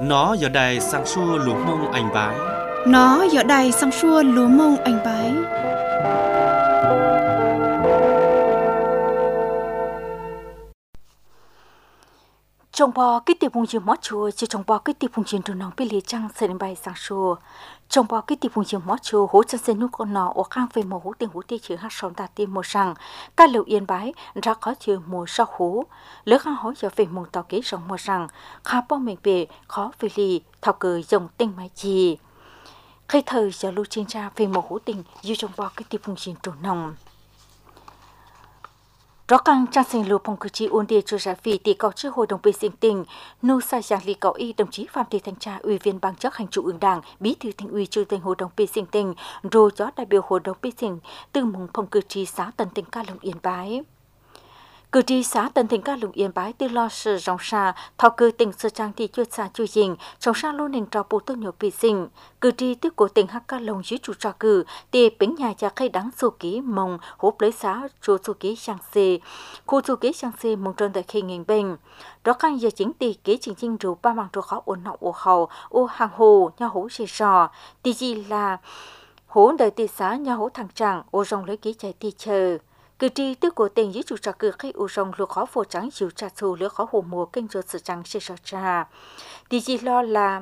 Nó giờ đây sang xua lúa mông anh bái. Nó giờ đây sang xua lúa mông anh bái. Trong bò cái tiệp vùng chiều mót chùa chỉ trong bò cái tiệp vùng chiều trường nòng bị lìa trăng sẽ đến bay sang xua. Trong bò cái tiệp vùng chiều mót chùa hỗ trợ sen nút con nọ ở khang về mùa hỗ tiền hỗ tiền chữ hát sòn ta tim mùa sang các liệu yên bái ra khó chiều mùa sau hú lỡ khang hối giờ về mùa tàu kế sông mùa sang khá bao mình về khó về lì thao cờ dòng tinh máy chi khi thời giờ lưu trên ra về mùa hỗ tình như trong bò cái tiệp vùng chiều trường nòng rõ căng trang sinh lưu phong cử tri ôn địa cho giải phi tỷ cầu chữ hội đồng bê sinh tình nu sai giang lý cầu y đồng chí phạm thị thanh tra ủy viên ban chấp hành trung ương đảng bí thư thành ủy chủ tịch hội đồng bê sinh tình rồi chó đại biểu hội đồng bê sinh từ mùng phong cử tri xã Tân Thịnh Ca Long Yên Bái cử tri xã Tân Thịnh Ca Long Yên Bái từ lo sự rong xa thao cử tỉnh sơ trang thị chuyên xã chui dình trong xa lô nền trò bộ tư nhiều bê sinh cử tri từ của tỉnh Hắc Ca Long dưới chủ trò cử để bến nhà cha khai đáng số ký mong hốp lấy xã chủ số ký sang xê khu số ký sang xê mong trơn tại khi nghìn bình đó càng giờ chính tỷ kế chính chính rượu ba bằng trò khó ổn nọng ổ hầu ô hàng hồ nhà hố xê sò tỷ gì là hố đời tỷ xã nhà hố thằng chẳng ô rong lấy ký chạy tỷ chờ cử tri từ của tỉnh dưới chủ trò cử khi u rong lúa khó phổ trắng chịu trà thù lúa khó hồ mùa kênh cho sự trắng xê sò trà tỷ gì lo là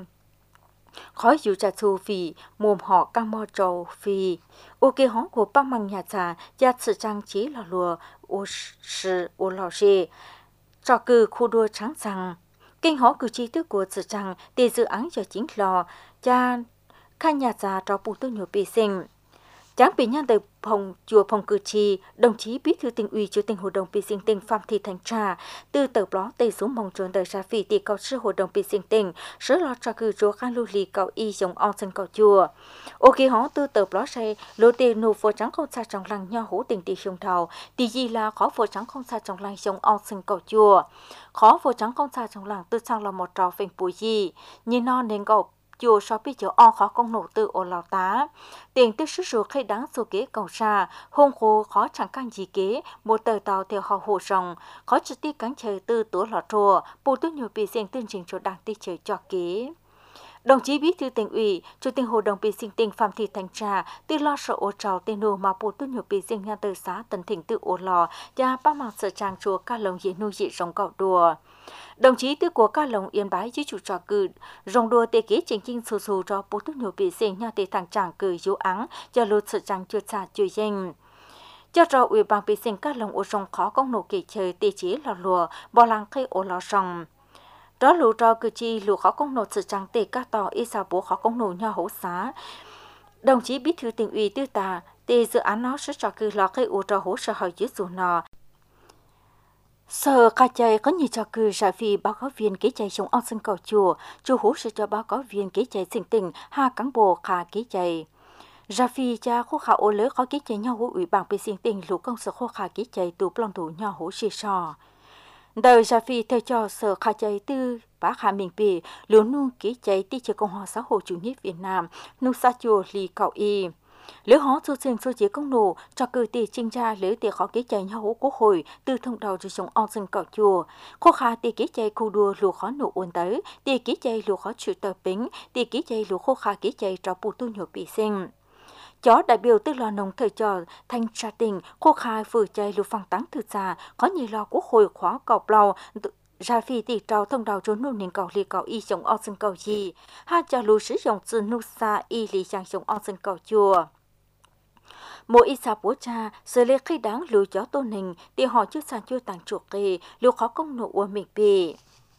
khói dịu trà thù vì mồm họ căng mò trầu vì ô kê hóng của băng măng nhà trà gia sự trang trí là lùa ô sự ô lò xê trò cử khu đua trắng rằng kinh hó cử tri tức của sự trang để dự án cho chính lò cha khai nhà trà trò bù tư nhiều bì sinh Tráng bị nhân từ chùa Phong Cử Tri, đồng chí bí thư tỉnh ủy chủ tịch hội đồng bê sinh tỉnh Phạm Thị Thanh Trà từ tờ blog tây xuống mong trốn đời ra phỉ tỷ cầu sư hội đồng bê sinh tỉnh sớ lo cho cử chúa khăn lưu lì cầu y giống on sân cầu chùa. Ô khi họ từ tờ blog say lô tê nụ phổ trắng không xa trong làng nho hữu tỉnh tỷ sông thầu tỷ gì là khó phổ trắng không xa trong làng giống on sân cầu chùa. Khó phổ trắng không xa trong làng tư sang là một trò phình bùi gì như non nên cầu chùa so với chỗ o khó công nổ từ ổ lào tá tiền tích sức ruột khi đáng số kế cầu xa hôn khô khó chẳng căn gì kế một tờ tàu theo họ hồ rồng khó trực tiếp cánh trời từ tủa lọ trùa bù tôi nhiều bị xem tương trình chỗ đang tích trời cho kế đồng chí bí thư tỉnh ủy chủ tịch hội đồng bê sinh tỉnh Phạm Thị Thanh Trà từ lo sợ ô trào tên nô mà bù tôi nhiều bê sinh nhà từ xã Tân Thịnh từ ổ lò và ba mạng sở trang chùa ca lồng dễ nuôi dị rồng cạo đùa đồng chí từ của Ca Long Yên Bái dưới chủ trò cử rong đua tê kế chính chính sù sù cho bố tức nhiều bị sinh nhà tê thằng chàng cử dấu áng cho lột sự trang chưa xa chưa danh cho trò ủy ban bị sinh Ca Long ô rong khó công nổ kỳ trời tê chế lò lùa bò lăng khi ô lò rong đó lù trò cử chi lù khó công nổ sự trang tê các tò y sao bố khó công nổ nhà hỗ xá đồng chí bí thư tỉnh ủy tư tà tê dự án nó sẽ trò cử lò khi ô trò hỗ trợ hỏi dưới dù nọ Sở ca chạy có nhiều trò cử giải phi báo cáo viên kế chạy trong on sân cầu chùa, chủ hữu sẽ cho báo cáo viên kế chạy sinh tình, hai cán bộ khả kế chạy. Ra phi cha khu khả ô lỡ khó kế chạy nhau hữu ủy ban bê sinh tình lũ công sở khu khả kế chạy tù plong thủ nhau hữu xì sò. Đời ra phi theo cho sở ca chạy tư bác hạ mình bì, lũ nu kế chạy tí chơi Cộng hòa xã hội chủ nghĩa Việt Nam, nu sa chùa lì cầu y. Lỡ họ số sinh số chế công nổ cho cử tỷ trinh ra lỡ tỷ khó kế chạy nhau hữu quốc hội từ thông đầu cho sống on sân cạo chùa khó khá tỷ kế chạy khu đua lùa khó nổ ôn tới tỷ kế chạy lùa khó chịu tờ bính tỷ kế chạy lùa khó khá kế chạy cho bù tu nhổ bị sinh chó đại biểu tức là nông thời trò thanh tra tỉnh khó khá vừa chạy lùa phẳng táng thực ra có nhiều lo quốc hội khóa cọc lò ra phi tỷ trao thông đầu trốn nụ nền cầu lì cầu y sống on sân cầu gì hai cha lùa sử dụng từ nụ xa y lì sang sống on sân cầu chùa mỗi ít sa bố cha giờ lê khi đáng lùi chó tôn hình thì họ chưa sàn chưa tàng chuột kề lưu khó công nộ của mình bì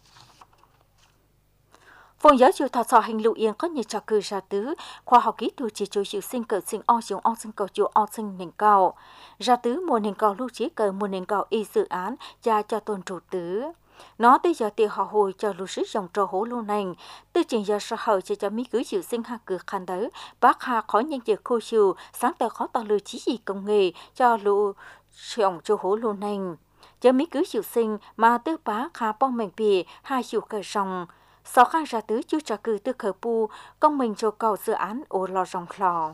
phòng giáo dục thọ sọ hành lụ yên có nhiều trò cử ra tứ khoa học kỹ thuật chỉ cho sinh cờ sinh o dùng o sinh cầu chùa o sinh nền cầu ra tứ mùa nền cầu lưu trí cờ mùa nền cầu y dự án cha cho tôn trụ tứ nó tới giờ thì họ hồi cho lưu sĩ dòng trò hố luôn này từ trình giờ xã hội cho mỹ cứ chịu sinh hạ cực khăn tới bác hà khó nhân việc khô chiều sáng tạo khó tạo lưu trí gì công nghệ cho lưu dòng trò hố luôn này cho mỹ cứ chịu sinh mà tư bác hà bong mình bì hai chịu cờ rồng sau khăn ra tứ chưa trả cử tư khởi pu công mình cho cầu dự án ô lò rồng lò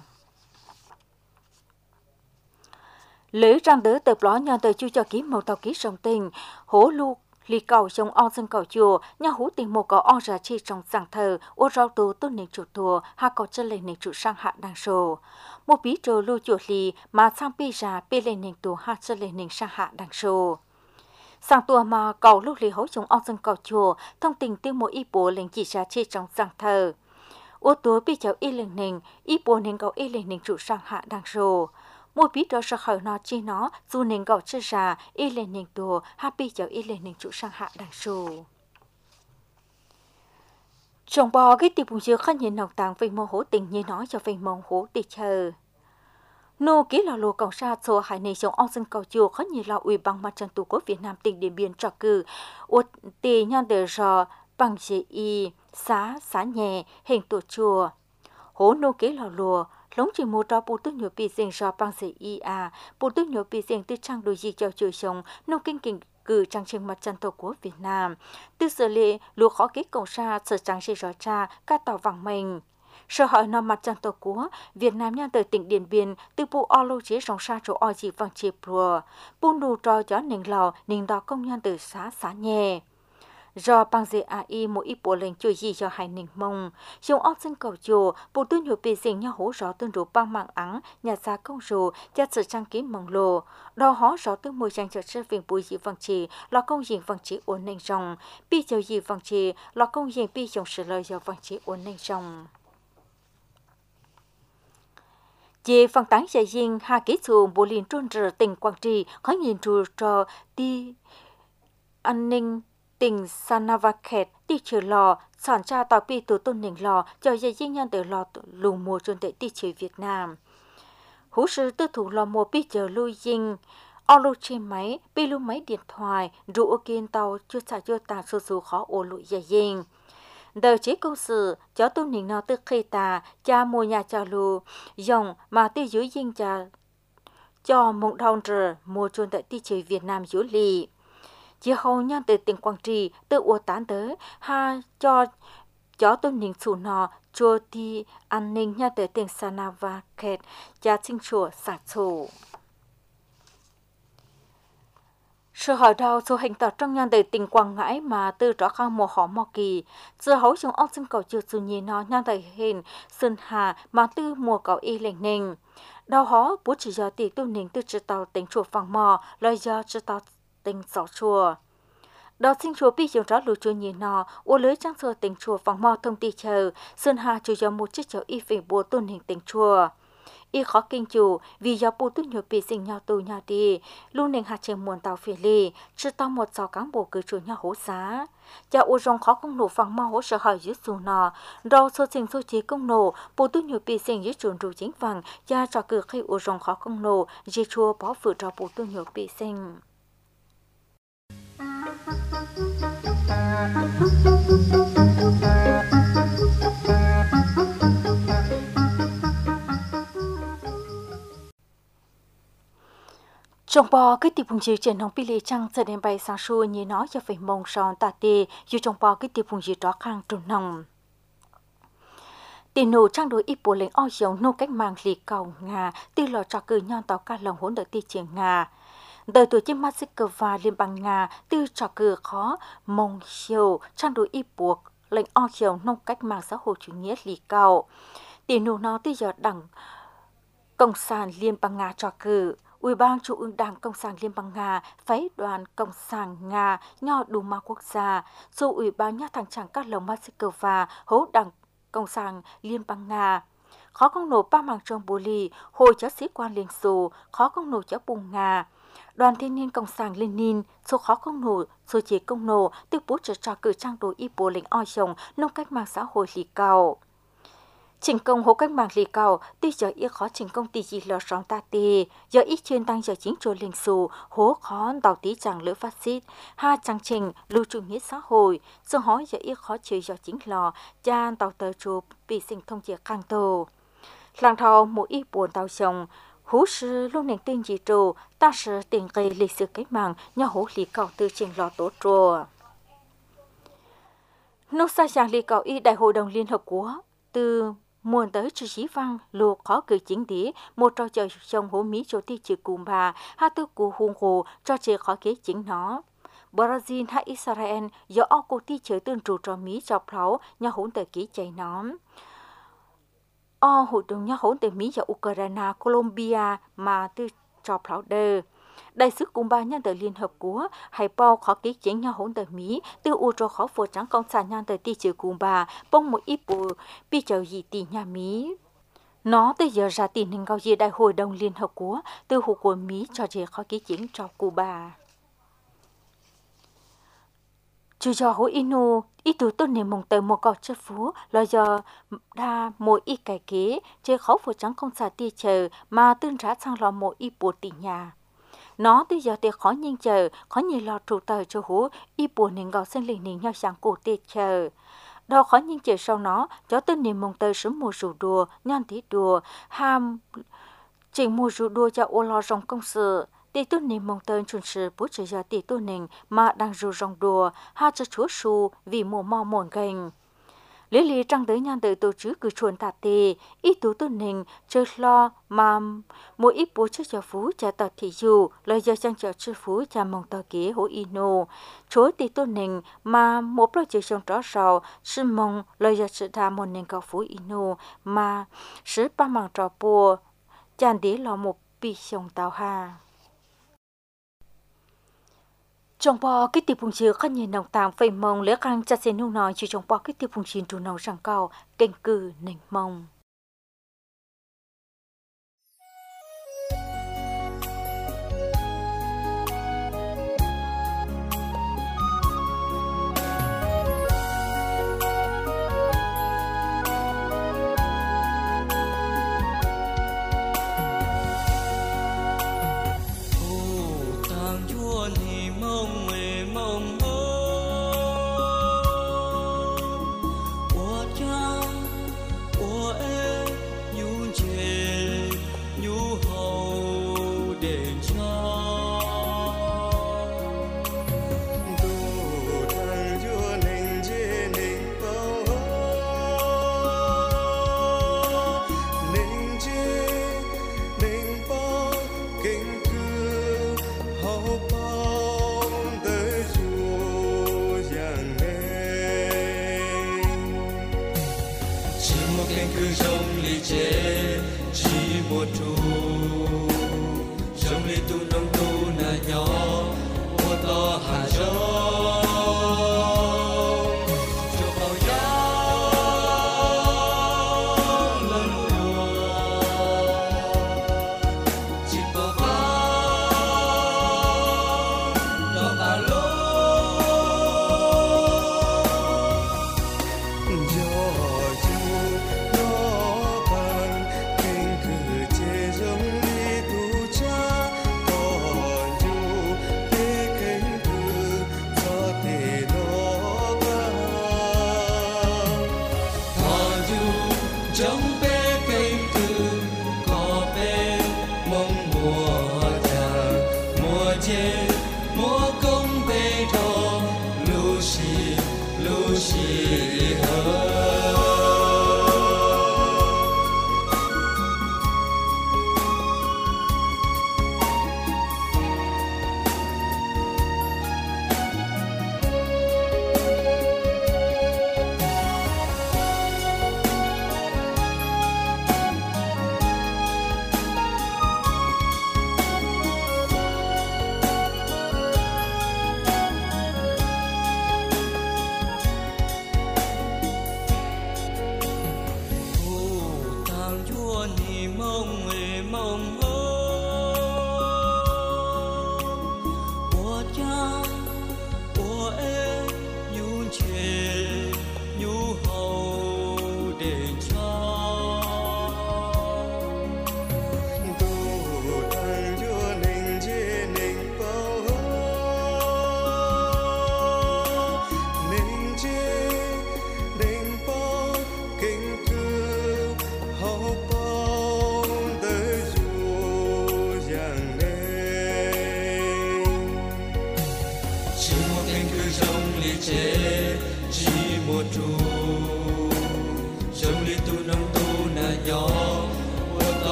lễ răng đỡ tập ló nhờ tới chu cho ký màu tàu ký sông tình hố lu Lý cầu trong o dân cầu chùa, nhà hú tình một có o ra chi trong giảng thờ, ô rau tù tôn nền chủ thùa, hạ cầu chân lên nền chủ sang hạ đăng sổ. Một bí trồ lưu chuột lì, mà sang pi ra pi lên nền tù hạ chân lên nền sang hạ đăng sổ. Sang tua mà cầu lúc lì hấu trong o dân cầu chùa, thông tình tiêu một y bố lên chỉ ra chi trong giảng thờ. Ô tùa pi cháu y lên nền, y bố nền cầu y lên nền chủ sang hạ đăng sổ. Một bí đó ra khỏi nó chi nó, dù nền gạo chơi ra, y lên nền tùa, happy cháu y lên nền chủ sang hạ đằng sổ. Trong bò cái tiệp bùn dưa khăn nhìn nọc tàng về mô hố tình như nó cho về mô hố đi chờ. Nô ký lò lô cầu xa số hải này trong ông dân cầu chùa khăn nhìn lò ủy bằng mặt trận tổ quốc Việt Nam tỉnh Điện Biên trò cử. Út tì nhon đề rò bằng dễ y, xá nhẹ, hình tổ chùa. Hố nô ký lò lùa, lống chỉ một trò bù tức nhiều bì dình do bằng dễ y à, bù tức nhiều bì dình tư trang đôi gì cho chùa sống, nô kinh kinh cử trang trình mặt trận tổ quốc Việt Nam. Từ sở lệ, lúa khó ký cầu xa, sở trang sĩ rõ cha, ca tỏ vàng mình. Sở hỏi nó mặt trận tổ quốc Việt Nam nhân từ tỉnh Điện Biên, từ bộ o lô chế rong xa chỗ o gì vàng chịp rùa, bù nụ trò gió nền lò, nền đỏ công nhân từ xá nhẹ. Do bằng dễ AI một ít bộ lệnhជួយgì cho hai nền mông. Dùng ốc dân cầu chùa, bộ tư nhiều bì dình nhau hỗ rõ tương đủ bằng mạng ắng, nhà xa công rù, gia sự trang ký mong lồ. Đó hó rõ tương mùi trang trợ chất viên bùi dị vàng trì, là công dình vàng trì ổn nền rồng. Bì châu dị vàng trì, là công dình bì dòng sự lời do vàng trì ổn nền rồng. Về phần tán giải dinh, hà ký xuồng bộ liên trôn rờ tỉnh Quảng Trị, khó nhìn rù trò đi an ninh tỉnh Sanavaket đi chờ lò, sản tra tàu pi từ tôn nền lò cho dây dinh nhân từ lò lù mùa trôn tại đi chờ Việt Nam. Hú sư tư thủ lò mùa pi chờ lui dinh, o lô trên máy, pi lưu máy điện thoại, rủ ô kiên tàu chưa xả chưa tà sù khó ô lụi dây dinh. Đời chế công sự, cho tôn nền nó tư khê tà, cha mùa nhà cha lù, dòng mà tư dưới dinh cha cho mộng đòn rờ mùa trôn tại đi chờ Việt Nam dưới lì. Chỉ hầu nhân từ tỉnh Quảng Trị từ ua tán tới ha cho tôn ninh chủ nọ chùa đi an ninh nhân từ tỉnh Sanavaket cha sinh chùa sạch sổ. Sự hỏi đầu số hành tỏ trong nhân từ tỉnh Quảng Ngãi mà từ rõ khang mùa họ mò kỳ. Giờ hấu trong ốc sinh cầu chùa dù nhìn nó nhân từ hình Sơn Hà mà từ mùa cầu y lệnh ninh. Đau hó bố chỉ do tỷ tu ninh từ trừ tàu tỉnh chùa phẳng mò lời do trừ tàu tỉnh sáu chùa. Đó sinh chùa bị dùng rõ lũ chùa nhìn nó, ô lưới trang sơ tỉnh chùa vòng mò thông tì chờ, Sơn Hà chủ do một chiếc cháu y phình bùa tôn hình tỉnh chùa. Y khó kinh chủ, vì do bù tu nhiều bị sinh nhau tù nhau đi, luôn nền hạt trên muôn tàu phía lì, chứ tao một sáu cán bộ cử chủ nhau hỗ xá. Cha ô rong khó công nổ vòng mò hỗ sợ hỏi dưới dù nó, đâu sơ sinh sơ chế công nổ, bù tu nhiều bị sinh dưới chuồn rù chính vàng, cha trò cử khi ô rong khó công nổ, dì chùa bỏ phụ trò bù tu nhiều bị sinh. Trong bò cái tiệp phùng dư trên hồng pili trăng sẽ đem bay sang xuôi như nó cho phải mông son tà tê dù trong bò cái tiệp phùng dư đó khang trồn nồng. Tiền nổ trang đối ít bộ lệnh o dòng nô cách mạng lì cầu Nga từ lò trò cử nhon tàu ca lòng hỗn đợi ti triển Nga. Đời tuổi trên Moscow Liên bang Nga từ trò cử khó mông siêu trang đối ít buộc lệnh o dòng nô cách mạng xã hội chủ nghĩa lì cầu. Tiền nổ nó từ giờ đảng Cộng sản Liên bang Nga trò cử. Ủy ban Trung ương Đảng Cộng sản Liên bang Nga, phái đoàn Cộng sản Nga, nho Duma quốc gia, dù Ủy ban nhắc thẳng chẳng các lồng Moscow, hỗ Đảng Cộng sản Liên bang Nga. Khó công nổ ba mảng trong bồ lì, hồi cho sĩ quan Liên Xô, khó công nổ cho bùng Nga. Đoàn thanh niên Cộng sản Lenin, số khó công nổ, số chế công nổ, từ bố trở trò cử trang đối y bố lĩnh oi chồng, nông cách mạng xã hội lì cầu. Trình công hố cách mạng lì cầu, tuy giờ ít khó trình công tỷ gì lỡ sống ta tì, giờ ít chuyên tăng giờ chính trôi linh xù, hố khó đào tí chẳng lỡ phát xít, ha chẳng trình lưu chủ nghĩa xã hội, do hỏi giờ ít khó chơi giờ chính lò, chan tàu tờ chụp bị sinh thông chia khang tô. Làng thầu mỗi ít buồn tàu chồng, hú sư lúc nền tin gì trù, ta sư tiền gây lịch sử cách mạng, nhà hố lì cầu từ trình lò tổ trùa. Nô xa chàng lì cầu y đại hội đồng Liên Hợp Quốc, từ muôn tới chữ chí văn luộc khó cử chính tí một trò chơi trong hố mỹ cho ti chữ cùm bà hai tư cụ hùng hồ cho chơi khó kế chính nó Brazil hay Israel do ở cô ti chơi tương trụ cho Mỹ cho pháo nhà hỗn tờ ký chạy nóm. Hội đồng nhà hỗn tờ Mỹ cho Ukraine, Colombia mà tư cho pháo đơ. Đại sứ Cuba nhân tờ Liên Hợp Quốc hay bao khó ký chính nhà hỗn tờ Mỹ từ u cho khó phổ trắng công sản nhân tờ ti chơi Cuba bông một ít bộ bị chờ gì tỷ nhà Mỹ. Nó từ giờ ra tình hình cao gì đại hội đồng Liên Hợp Quốc từ hữu của Mỹ cho chế khó ký chính cho Cuba. Chú cho hữu inu, ít tù tốt nền mong tờ một cọ chất phú là do đa mỗi ít cải kế chế khó phổ trắng công sản ti chờ mà tương trả sang lò mỗi ít bộ tỷ nhà. Nó từ giờ thì khó nhanh chờ, khó nhiều lọt trụ tờ cho hú, y buồn nên gạo sinh linh nên nhau sáng cổ tiết chờ. Đó khó nhanh chờ sau nó, cho tên niềm mong tờ sớm mùa rủ đùa, nhan tí đùa, ham chỉnh mùa rủ đùa cho ô lo rong công sự. Tỷ tu niềm mong tờ chuẩn sự bố trở giờ tỷ tu nền mà đang rủ rong đùa, ha cho chúa su vì mùa mò mòn gành. Lý lý trăng tới nhan tới tổ chức cứ chuồn tạp tì, ít tú tu nình, chơi lo mà mỗi ít bố chức cho phú trả tờ thị dù, lời do trang trở chư phú trả mong tờ kế hỗ ino. Chối tì tu nình mà một lo chơi trong rõ rào, sư mong lời do sự đà một nền cầu phú ino mà sứ ba mạng trò bùa, chàn đế lo một bị xong tàu hà. Trong bò cái tiệp phùng chứa khăn nhìn nồng tàng phây mông lễ khăn chặt xe nung nói chỉ trong bò cái tiệp phùng chứa trù nồng răng cao kênh cư nền mông.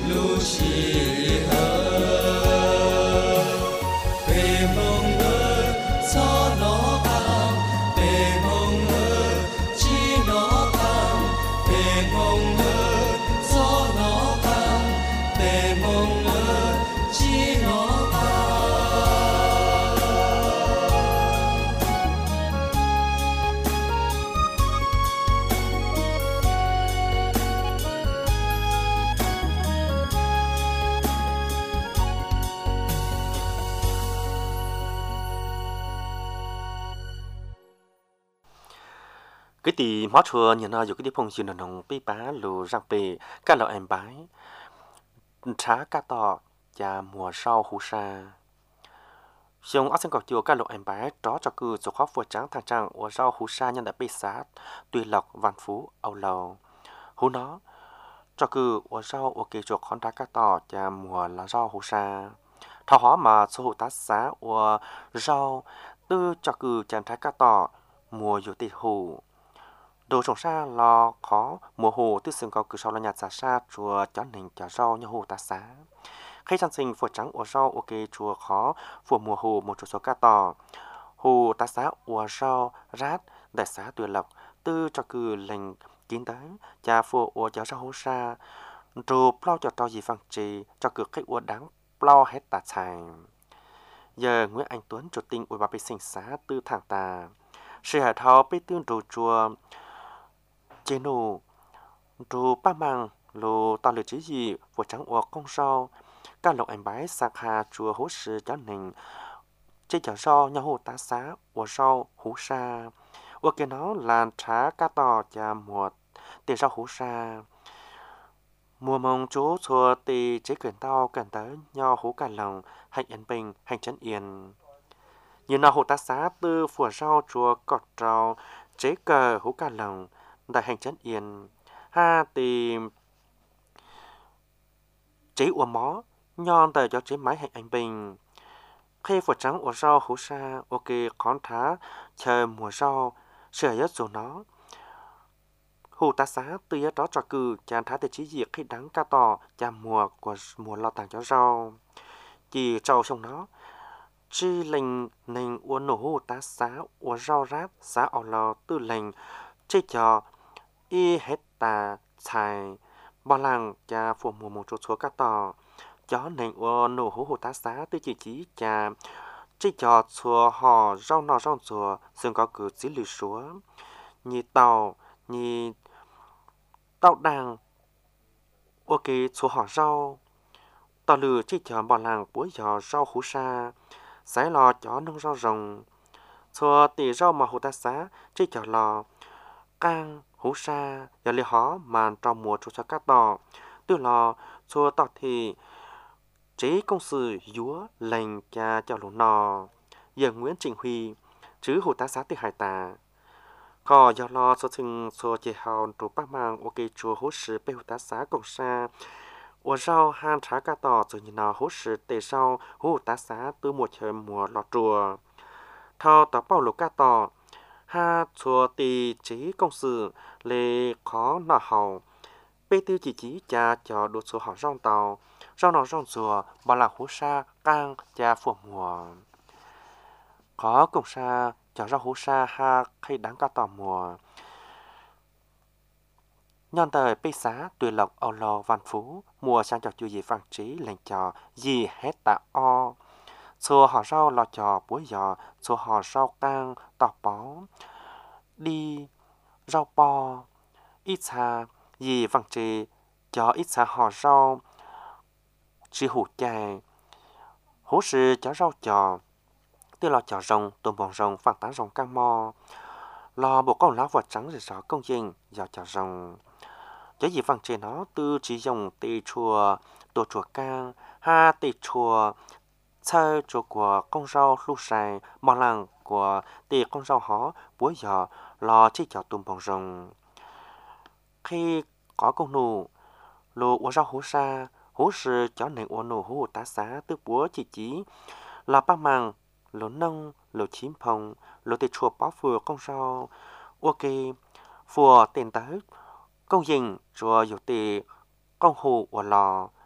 路西河，北梦儿草罗港，北梦儿基罗港，北梦儿草罗港，北梦儿基罗港。 cái tỷ mót chùa nhìn nào dù cái đi phong xin là nông pi bá lù răng bì các loại em bái trá cá tọ và mùa sau hú sa xong ở sân cọc chùa các loại em bái đó cho cư số khó vượt trắng thang trăng ở sau hú sa nhân đã bị sát tùy lộc văn phú âu lầu hú nó cho cư ở sau ở kỳ chuột con trá cá tọ và mùa là sau hú sa thọ hóa mà số hú tá xá ở sau tư cho cư chàng trá cá tọ mùa dù tì hù đồ trồng sa lo khó mùa hồ tư sừng có cứ sau là nhạt xả sa chùa chó nền chó rau như hồ tá xá khi trang sinh phượt trắng ở rau ok chùa khó phượt mùa hồ một chỗ số cá tò hồ tá xá ở rau rát đại xá tuyệt lộc tư cho cứ lành kín tới cha phượt ở chó rau hồ sa rồi plau cho gì phăng trì cho cứ khách ở đáng plau hết tà xài giờ Nguyễn Anh Tuấn chủ tình ủy ban vệ sinh xã tư thẳng tà sự hạt thao bê tương đồ chùa chế nụ đồ ba mang lô tao lựa chỉ gì của trắng ở công sau các lộc ảnh bái sạc hà chùa hố sư cho nền chế chở sau nhà hồ tá xá ở sau hú sa ở kia nó là trá cá tò và mùa tiền sau hú sa mùa mong chú chùa tì chế quyền tao cần tới nho hú cả lòng hành yên bình hành trấn yên như nào hồ tá xá tư phùa sau chùa cọt trào chế cờ hú cả lòng đại hành trấn yên ha tìm chế ua mó nhon tờ cho chế máy hành anh bình khi phật trắng ở sau hú sa ok con thá chờ mùa sau sửa nhất dù nó hồ tá xá từ nhất đó cho cử chàng thá để chí diệt khi đắng ca tò cha mùa của mùa lo tàng cho rau chỉ trâu trong nó chi lệnh nền uốn nổ hồ tá xá uốn rau rát xá ở lò tư lệnh chế cho y hết tà xài bao lăng cha phù mùa một chỗ số cá tò chó nền uốn nổ hồ tá xá tư chỉ chí cha chế cho chùa họ rau nọ rau chùa xương có cử chỉ lì xuống như tàu như tàu đàng ok chùa họ rau tàu lừa chế cho bao lăng búa giò rau hú sa sái lò chó nông rau rồng chùa tỉ rau mà hồ tá xá chế cho lò cang hú sa và lì hó màn trong mùa cho cá tò từ lò chùa tọt thì chế công sự dúa lành cha cho lũ nò giờ Nguyễn Trịnh Huy chứ hồ tá xá từ hải tà có do lo số thừng số chế hào trụ bác mang ok chùa hỗ sự bê hồ tá xá cộng xa ở sau han trá cá tò rồi nhìn nào hỗ sự tề sau hồ tá xá từ mùa trời mùa lọt chùa thao tỏ bao lũ cá tò ha chùa tì chế công sự lê khó nọ hầu bê tiêu chỉ chí cha cho đồ số họ rong tàu rong nọ rong chùa bảo là hú sa cang cha phù mùa có cùng sa cho rau hú sa ha khi đáng cá tò mùa nhân thời bê xá tùy lộc âu lò văn phú mùa sang cho chú gì văn trí lệnh cho gì hết tạ o xua họ rau lò cho búa giò xua họ rau cang tỏ bó đi rau bò ít xa gì văn trí cho ít xa họ rau chỉ hủ chài hú sư cho rau trò từ lò chò rồng tôm bò rồng phẳng tán rồng căng mò lò bộ con lá vật trắng rồi xỏ công trình giò chò rồng cái gì vàng trên nó từ chỉ dùng tì chùa tổ chùa cang ha tì chùa chơi chùa của con rau lu sài mò lăng của tì con rau hó búa giò lò chỉ chò tôm bò rồng khi có con nụ lô uống rau hú sa hú sư cho nền uống nụ hú tá xá từ búa chỉ chí là bác màng lỗ nông lỗ chím phong lỗ tê chùa bó phừa con rau ok phùa tiền tới công dình chùa dụ tê công hồ của lò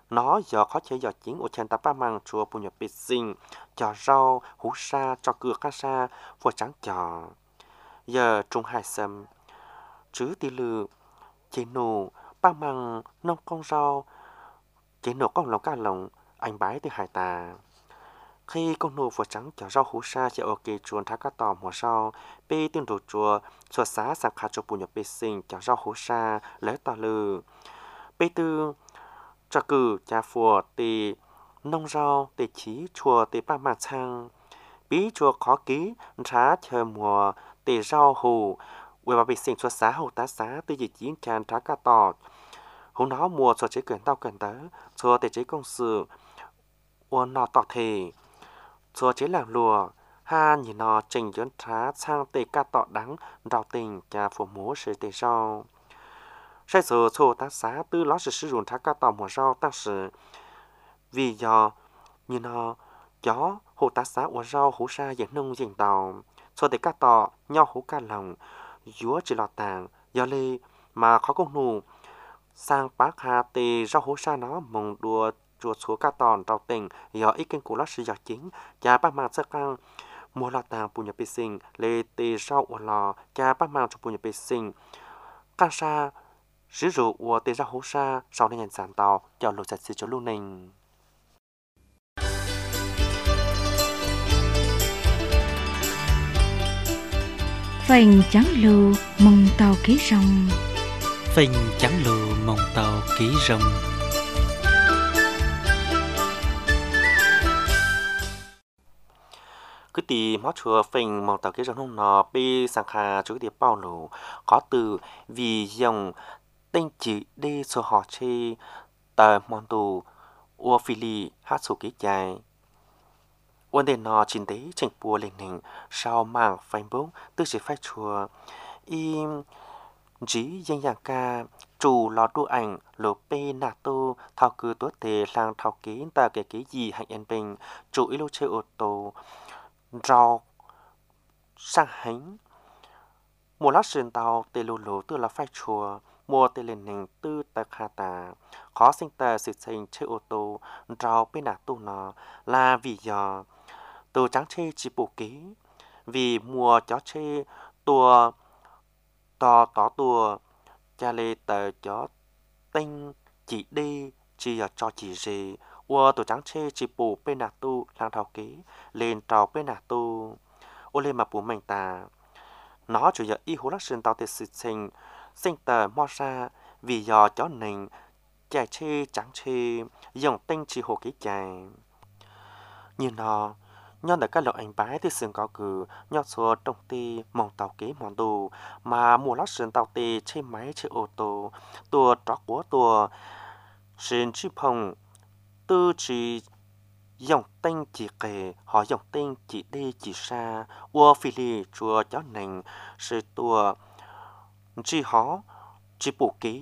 nó giờ khó chế giờ chính ở trên ta ba mang chùa bùn nhập biệt sinh cho rau hú sa cho cửa cá sa phô trắng cho giờ trung hai sâm chứ tỷ lự chế nụ ba mang nông con rau chế nụ con lòng cá lòng anh bái từ hải tà khi con nụ phô trắng cho rau hú sa sẽ ok chuồn thác cá tòm hồ sau bê tương đồ chùa xóa xá sạc khá cho bùn nhập biệt sinh cho rau hú sa lấy tà lự bê tư cho cử cha phùa tì nông rau tì chí chùa tì ba mà chăng bí chùa khó ký trá chờ mùa tì rau hù quê bà bị sinh chùa xá hù tá xá tư dị chiến tràn trá ca tọt hù nó mùa chùa chế quyền tao quyền tớ chùa tì chế công sự uôn nọ tọt thề chùa chế làng lùa ha nhìn nó trình dưỡng trá sang tì ca tọt đắng rau tình cha phùa múa sự tì rau sai sở chùa tá xá tư ló sự sử dụng thác ca tòm mùa rau tăng sự vì do như nó gió hồ tá xá mùa rau hú sa dạng nông dạng tàu cho để ca tọ nhau hú ca lòng dúa chỉ lọt tàng do lê mà khó công nụ sang bác hà tì rau hú sa nó mong đùa chùa số ca tòn rau tình do ít kênh của ló sự giọt chính cha bác mạng sắc căng mùa lọt tàng bùn nhập bì sinh lê tì rau ổ lò cha bác mạng cho bùn nhập bì sinh ca sa sử dụng của tên ra hố sa sau này nhận sản tàu cho lột sạch cho lưu nình phành trắng lưu mong tàu ký rong phình trắng lù mong tàu ký rồng cứ tì mót chùa phình mong tàu ký rồng không nó bi sang khà chú cái bao lù có từ vì dòng tên chỉ đi số họ chi tờ mong tù ua phi lì hát số ký dài vấn đề nó chính tế trình bùa lên hình sau mạng Facebook tư chỉ phép chùa im chỉ danh dạng ca chủ lò đu ảnh lô bê nà tô thao cư tốt tế làng thao ký ta cái gì hạnh yên bình chủ ý lô chơi ô tô rau sang hánh mùa lát sườn tàu tê lô lô tư là phép chùa mùa tê lên hình tư ta khá ta khó sinh ta sự sinh chơi ô tô rau bê nà tô nó là vì giờ tôi trắng chê chỉ bổ ký vì mùa chó chê tua to tó tua cha lê tờ chó tinh chỉ đi chỉ ở cho chỉ gì ua tôi trắng chê chỉ bổ bên nà tu lang thao ký lên trào bên nà tu ô lên mà bổ mình ta nó chủ yếu y hố lắc sơn tao để sự sinh tờ mo ra vì giờ chó nình chạy chê trắng chê dùng tinh chỉ hồ ký chạy như nó nhân các loại anh bái thì sừng có cử nhọt số trong ti mong tàu kế mong đồ mà mùa lót sườn tàu tê trên máy trên ô tô tua tróc của tua sườn chip hồng tư chỉ dòng tên chỉ kề họ dòng tên chỉ đi chỉ xa ua phi lì chùa chó nành sự tua chỉ họ chỉ bổ ký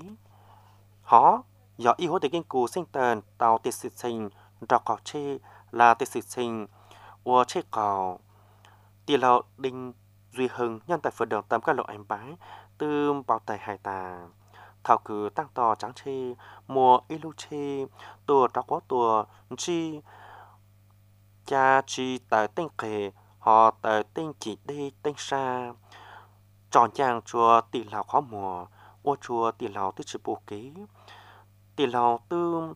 họ do y hố để kinh cù sinh tần tàu tê sự sinh trọc cọc chê là tê sự sinh ua chế cò tì lọ đinh duy hưng nhân tại phật đường tâm các lộ ảnh bái từ bảo tài hải tà thảo cử tăng tò trắng chê mùa ilu chê tua trọc quá tua chi cha chi tại tên kề họ tại tên chỉ đi tên xa tròn chàng chùa tì lọ khó mùa ua chùa tì lọ tư chỉ bổ ký tì lọ tư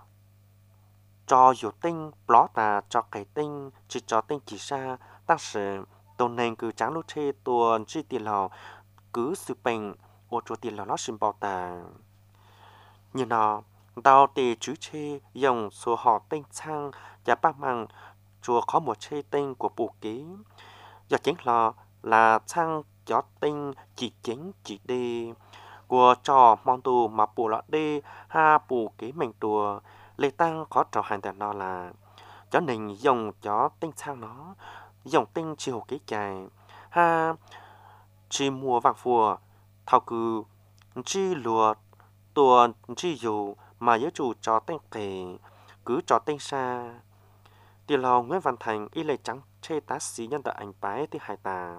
cho dù tinh bỏ ta cho cái tinh chỉ cho tinh chỉ xa tăng sự tôn nên cứ trắng lúc chê tuần chỉ tiền lò cứ sự bình ô cho tiền lò nó xin bảo ta như nó tao tì chứ chê dùng số họ tinh sang và bác mạng chùa có một chê tinh của bù ký do chính là sang cho tinh chỉ chính chỉ đi của trò mong tù mà bù lọ đi ha bù ký mình tùa lê tăng có trò hành tàn nó là chó nình dùng chó tinh sang nó dùng tinh chỉ hồ ký chạy ha chỉ mùa vàng phùa thao cư chỉ lùa tuần chỉ dù mà giới chủ cho tinh kề cứ cho tinh xa tiền lò Nguyễn Văn Thành y lệ trắng chê tá xí nhân tại ảnh bái thì hải tà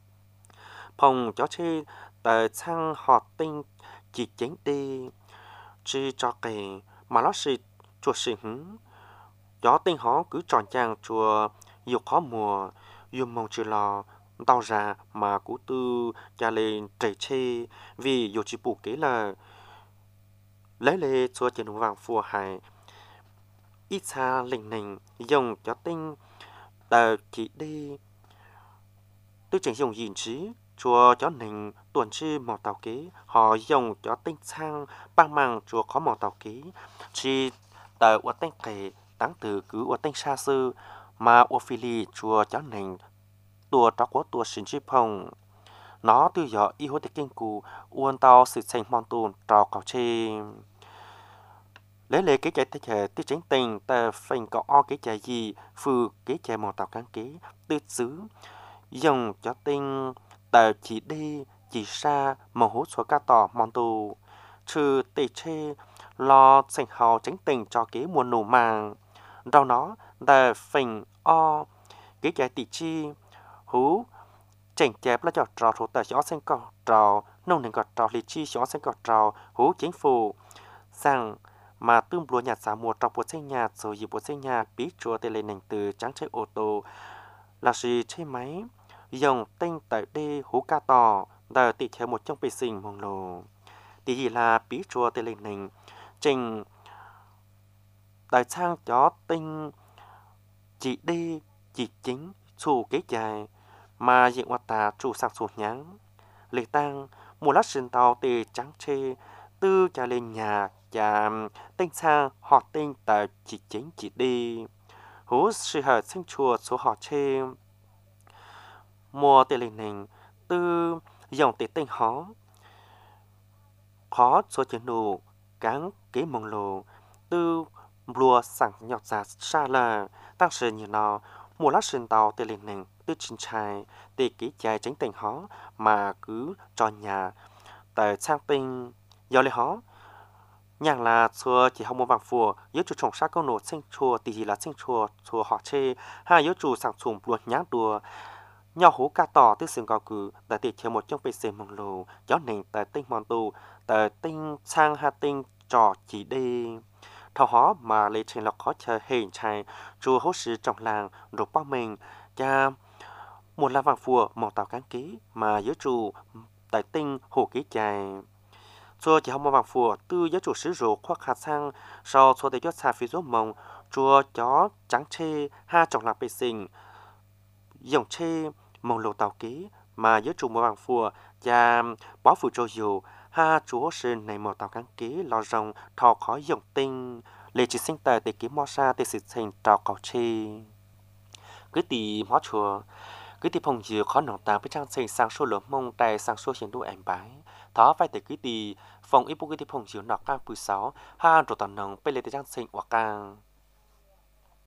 phòng chó chê tờ sang họ tinh chỉ chính đi chỉ cho kề mà nó xịt chùa sinh hứng gió tinh hó cứ tròn chàng chùa yêu khó mùa yêu mong chữ lò tao ra mà cú tư cha lên trầy chê vì yêu chỉ bù kế là lấy lê chùa trên vàng phùa hải ít xa lình nình dùng gió tinh tờ chỉ đi tôi chẳng dùng gì trí chùa gió nình tuần chi màu tàu kế họ dùng gió tinh sang băng măng chùa có màu tàu kế chi tờ của tinh kể đáng từ cứ của tinh xa sư mà của phi lì chùa gió nình tua đó có tua sinh chi phong nó từ gió y hốt kinh cụ uôn tàu sự thành mong tồn trò cầu chê lấy lệ cái chạy tới chạy tư chính tình ta phình có o cái chạy gì phư cái chạy màu tàu cán kế tư xứ dùng cho tinh tờ chỉ đi chỉ xa màu hút số ca tỏ mong tù trừ tê chê lo thành hào chính tình cho cái mùa nổ màng đâu nó ta phình o cái chạy tỷ chi hú chỉnh chẹp là cho trò thủ tờ gió xanh cỏ trò nông nền cỏ trò lì chi gió xanh cỏ trò hú chính phủ rằng mà tương lúa nhạt giá mùa trong bộ xe nhà rồi dịp bộ xe nhà bí chúa tê lên nền từ trắng chạy ô tô là gì chơi máy dòng tinh tại đây hú ca tò đờ tị theo một trong bề sinh mong lồ tí gì là bí chúa tê lên nền trình đại sang chó tinh chỉ đi chỉ chính chủ kế dài mà diện hoa tà chủ sạc sụt nháng lệ tăng mùa lát sinh tàu tê trắng chê tư cha lên nhà cha tinh sang họ tinh tại chỉ chính chỉ đi hú sự hợp sinh chùa số họ chê mùa tê lên nền tư dòng tê tinh khó số chân đủ cáng kế mong lồ tư lùa sẵn nhọt giả xa là tăng sự như nó mùa lát sinh tàu tê lên nền tư chính trai tê ký chạy tránh tình hó mà cứ cho nhà tại sang tinh do lẽ hó nhàng là xưa chỉ học một vàng phùa yếu chủ trồng sát câu nổ sinh chùa tỷ là sinh chùa chùa họ chê hai yếu chủ sảng sùng luộc nháng đùa nhỏ hú ca tỏ tư sừng cao cử tại tiệt theo một trong bề xe mong lồ gió nền tại tinh mòn tù tại tinh sang hà tinh trò chỉ đi thảo hó mà lấy trên lọc khó chờ hình trai chùa hốt sự trong làng rồi bao mình cha một là vàng phùa màu tàu cán ký mà yếu chủ tại tinh hồ ký dài chùa chỉ học một vàng phùa tư yếu chủ sử dụng khoác hạt sang sau chùa để cho xa phía dưới mông chùa chó trắng chê ha trọng lạc bề sinh dòng chê mông lầu tàu ký mà yếu chủ một vàng phùa và bó phù trôi dù ha chúa sinh này màu tàu cán ký lò rồng thò khó dòng tinh lệ chỉ sinh tài để kiếm mò sa để sự thành trào cầu chê cứ tì mó chùa cứ tì phong dừa khó nòng tàng với trang xây sang số lớn mông tay sang số hiện đủ ảnh bái thó phải để cứ tì phong ít bút cứ tì phong dừa nọ cang bùi sáu ha rồi tận nòng bên lệ trang xây hoặc cang